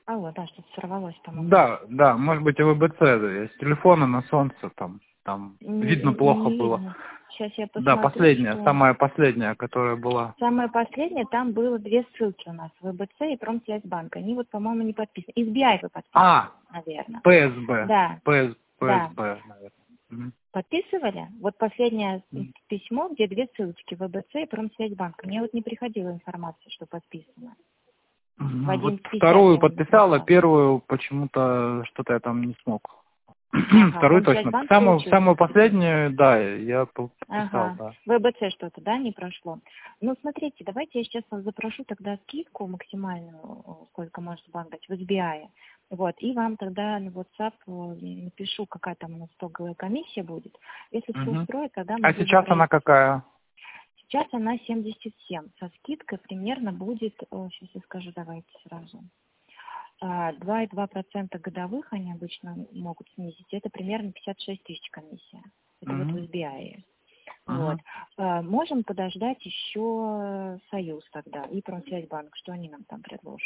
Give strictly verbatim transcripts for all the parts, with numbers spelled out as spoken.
Алло, да, что-то сорвалось, по-моему. Да, да, может быть, и ВБЦ, да, с телефона на солнце там, там Не, видно плохо не было. видно. Сейчас я Да, посмотрю, последняя, что... самая последняя, которая была. Самое последнее, там было две ссылки у нас, ВБЦ и Промсвязьбанк. Они вот, по-моему, не подписаны. Из би ай вы подписывали, А, наверное. ПСБ, Да, ПС, да. ПСБ, наверное. Мгм. Подписывали? Вот последнее Мгм. письмо, где две ссылочки, ВБЦ и Промсвязьбанк. Мне вот не приходила информация, что подписано. В Ну, вот одиннадцать пятьдесят вторую я вам подписала, написала. первую почему-то что-то я там не смог. Ага, Вторую точно. Промсвязьбанк Самую, самую получился. последнюю, да, я по- подписал, Ага, да. ВБЦ что-то, да, не прошло. Ну, смотрите, давайте я сейчас вас запрошу тогда скидку максимальную, сколько может банк дать в эс би ай. Вот, и вам тогда на WhatsApp э, напишу, какая там у нас итоговая комиссия будет. Если все Мгм. устроит, тогда А могу сейчас она запросить. какая? Сейчас она семьдесят семь. Со скидкой примерно будет, сейчас я скажу, давайте сразу. А, два и два процента годовых они обычно могут снизить. Это примерно пятьдесят шесть тысяч комиссия. Это вот в Мгм. эс би ай. Вот. Мгм. А, можем подождать еще Союз тогда и Промсвязьбанк, что они нам там предложат.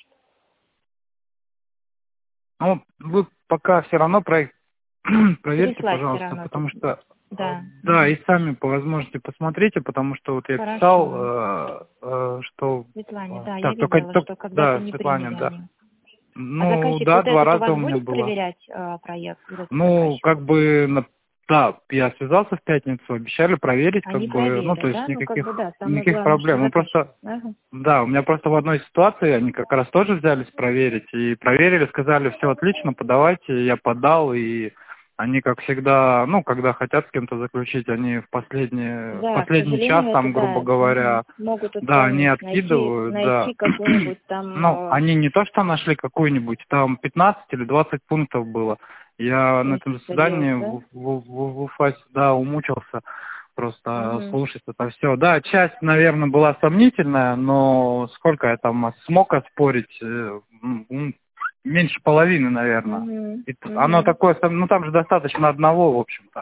Ну, вы пока все равно проект проверьте, Переслать все пожалуйста, равно. потому что, э, Да. да, Мгм. и сами по возможности посмотрите, потому что вот я писал, Хорошо. э, э, что, Светлане, э, да, я так, только, видела, только, что когда-то да, не Светлане, приняли да. они. А Ну, заказчик да, вот два этот у раза вас у меня будет было. проверять а, проект, вот этот Ну, заказчик? как бы, на- да, я связался в пятницу, обещали проверить, как Они бы, ну, то проверят, есть да? Ну, как бы, никаких, да, самое никаких главное, что проблем. Ну, заказчик. просто, Ага. да, у меня просто в одной ситуации они как раз тоже взялись проверить, и проверили, сказали, все отлично, подавайте, я подал, и они, как всегда, ну, когда хотят с кем-то заключить, они в последний, в Да, к последний час, сожалению, это там, грубо да, мгм, говоря, могут да, они отклонить, найти, откидывают, да. найти какую-нибудь там Ну, э, они не то, что нашли какую-нибудь, там пятнадцать или двадцать пунктов было. Я на этом умудриться заседании делать, да? в, в, в, в Уфасе, да, умучился просто Угу. слушать это все. Да, часть, наверное, была сомнительная, но сколько я там смог оспорить? э, м, Меньше половины, наверное. Угу. И т- оно Угу. такое, сам- ну там же достаточно одного, в общем-то.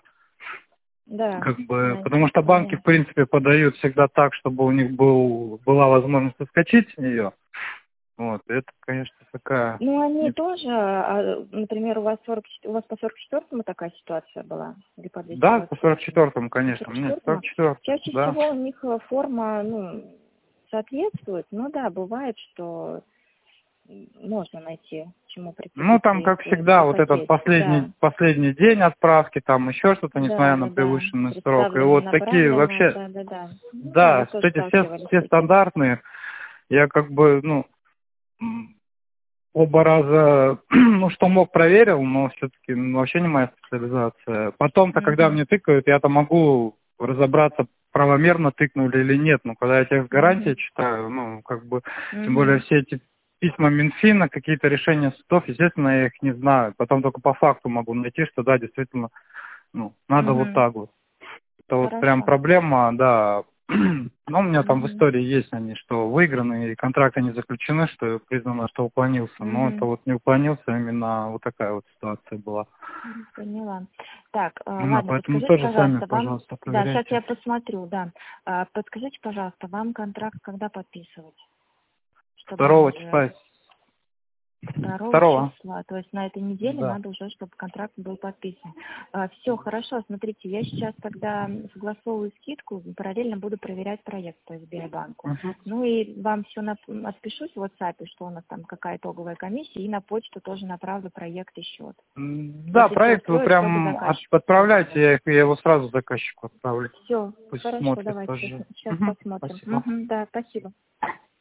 Да, Как бы, пон- потому что банки, в понятно. принципе, подают всегда так, чтобы у них был, была возможность соскочить с нее. Вот, это, конечно, такая... Ну, они не- тоже, а, например, у вас сорок, у вас по сорок четвёртому такая ситуация была, или по двести Да, по двадцать сорок восемь? четвёртому, По конечно. сорок Нет, четвёртому. сорок четвёртый, Чаще да. всего у них э, форма, ну, соответствует, но да, бывает, что м, можно найти, к чему Ну, прицепиться, там, как если всегда, вот этот захотеть. последний, Да, последний день отправки, там еще что-то, да, несмотря на да, да, превышенный срок. И представлено, вот такие направлено, вообще, да, да, да. Ну да, мы да, тоже эти все, сталкивались с все таким. стандартные. Я как бы, ну, м, оба раза, ну, что мог, проверил, но все-таки вообще не моя специализация. Потом-то, когда Угу, мне тыкают, я-то могу разобраться, правомерно тыкнули или нет. Но когда я текст гарантии угу, читаю, ну, как бы, тем более угу, все эти письма Минфина, какие-то решения судов, естественно, я их не знаю. Потом только по факту могу найти, что да, действительно, ну, надо вот угу. так вот. Это вот прям Хорошо. проблема, да. Но у меня там в Угу, истории есть они, что выиграны, и контракты не заключены, что признано, что уклонился. Но это угу. вот не уклонился, именно вот такая вот ситуация была. Поняла. Так, э, Ну, да, ладно, поэтому подскажите, тоже сами, пожалуйста, вам... пожалуйста, Да, сейчас проверяйте. я посмотрю, да. А, подскажите, пожалуйста, вам контракт когда подписывать? Чтобы мы Второго уже числа, второго второго, числа, то есть на этой неделе да. надо уже, чтобы контракт был подписан. Все, хорошо, смотрите, я сейчас тогда согласовываю скидку, параллельно буду проверять проект по эс би ай-банку. Мгм. Ну и вам все отпишусь в WhatsApp, что у нас там какая итоговая комиссия, и на почту тоже направлю проект и счет. М, Да, Если все проект вы устроит, чтобы прям от- заказчику отправляйте, скидывать. я, их- я его сразу заказчику отправлю. Все, Пусть хорошо, смотрит давайте тоже. сейчас Мгм. посмотрим. Спасибо. Мгм, да, спасибо.